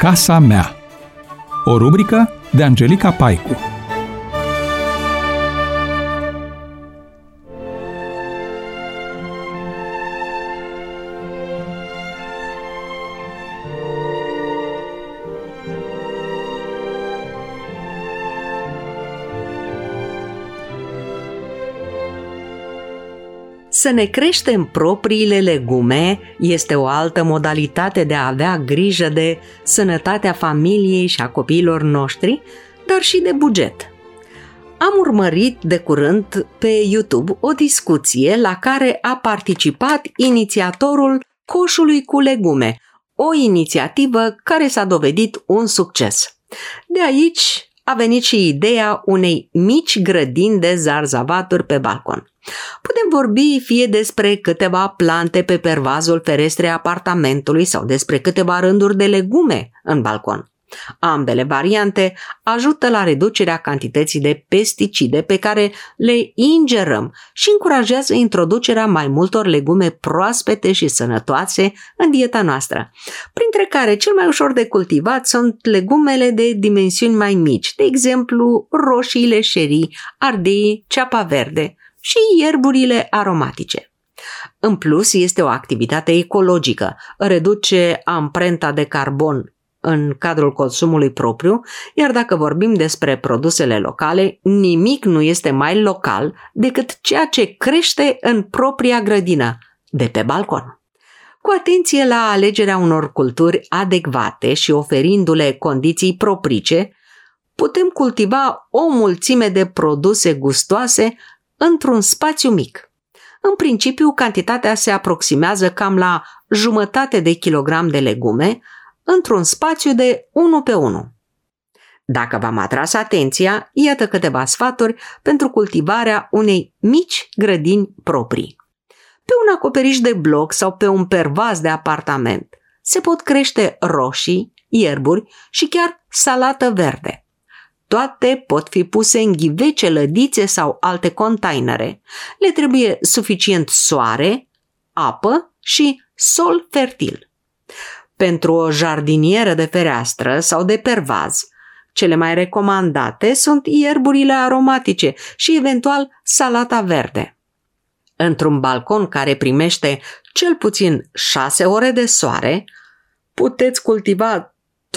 Casa mea. O rubrică de Angelica Paicu. Să ne creștem propriile legume este o altă modalitate de a avea grijă de sănătatea familiei și a copiilor noștri, dar și de buget. Am urmărit de curând pe YouTube o discuție la care a participat inițiatorul Coșului cu legume, o inițiativă care s-a dovedit un succes. De aici a venit și ideea unei mici grădini de zarzavaturi pe balcon. Putem vorbi fie despre câteva plante pe pervazul ferestrei apartamentului sau despre câteva rânduri de legume în balcon. Ambele variante ajută la reducerea cantității de pesticide pe care le ingerăm și încurajează introducerea mai multor legume proaspete și sănătoase în dieta noastră, printre care cel mai ușor de cultivat sunt legumele de dimensiuni mai mici, de exemplu roșiile șerii, ardei, ceapa verde și ierburile aromatice. În plus, este o activitate ecologică, reduce amprenta de carbon în cadrul consumului propriu, iar dacă vorbim despre produsele locale, nimic nu este mai local decât ceea ce crește în propria grădină, de pe balcon. Cu atenție la alegerea unor culturi adecvate și oferindu-le condiții propice, putem cultiva o mulțime de produse gustoase într-un spațiu mic. În principiu, cantitatea se aproximează cam la jumătate de kilogram de legume într-un spațiu de 1 pe 1. Dacă v-am atras atenția, iată câteva sfaturi pentru cultivarea unei mici grădini proprii. Pe un acoperiș de bloc sau pe un pervaz de apartament se pot crește roșii, ierburi și chiar salată verde. Toate pot fi puse în ghivece, lădițe sau alte containere. Le trebuie suficient soare, apă și sol fertil. Pentru o jardinieră de fereastră sau de pervaz, cele mai recomandate sunt ierburile aromatice și eventual salata verde. Într-un balcon care primește cel puțin 6 ore de soare, puteți cultiva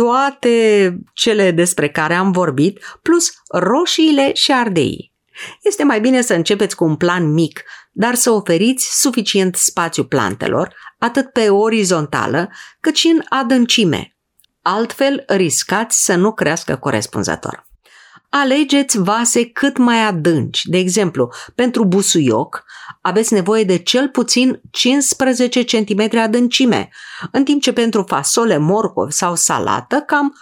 toate cele despre care am vorbit, plus roșiile și ardeii. Este mai bine să începeți cu un plan mic, dar să oferiți suficient spațiu plantelor, atât pe orizontală, cât și în adâncime. Altfel, riscați să nu crească corespunzător. Alegeți vase cât mai adânci. De exemplu, pentru busuioc aveți nevoie de cel puțin 15 cm adâncime, în timp ce pentru fasole, morcov sau salată cam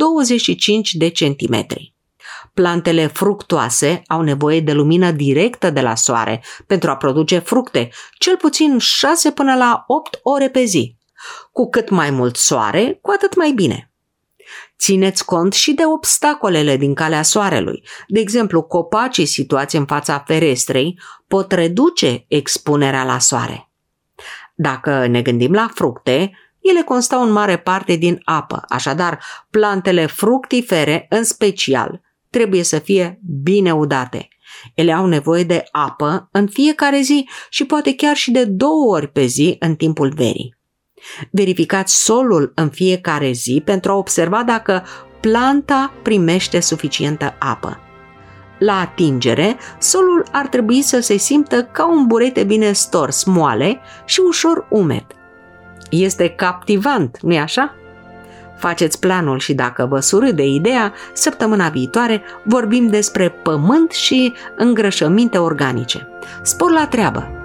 25 de centimetri. Plantele fructoase au nevoie de lumină directă de la soare pentru a produce fructe, cel puțin 6 până la 8 ore pe zi. Cu cât mai mult soare, cu atât mai bine. Țineți cont și de obstacolele din calea soarelui. De exemplu, copacii situați în fața ferestrei pot reduce expunerea la soare. Dacă ne gândim la fructe, ele constau în mare parte din apă, așadar plantele fructifere în special trebuie să fie bine udate. Ele au nevoie de apă în fiecare zi și poate chiar și de 2 ori pe zi în timpul verii. Verificați solul în fiecare zi pentru a observa dacă planta primește suficientă apă. La atingere, solul ar trebui să se simtă ca un burete bine stors, moale și ușor umed. Este captivant, nu-i așa? Faceți planul și dacă vă surâde ideea, săptămâna viitoare vorbim despre pământ și îngrășăminte organice. Spor la treabă!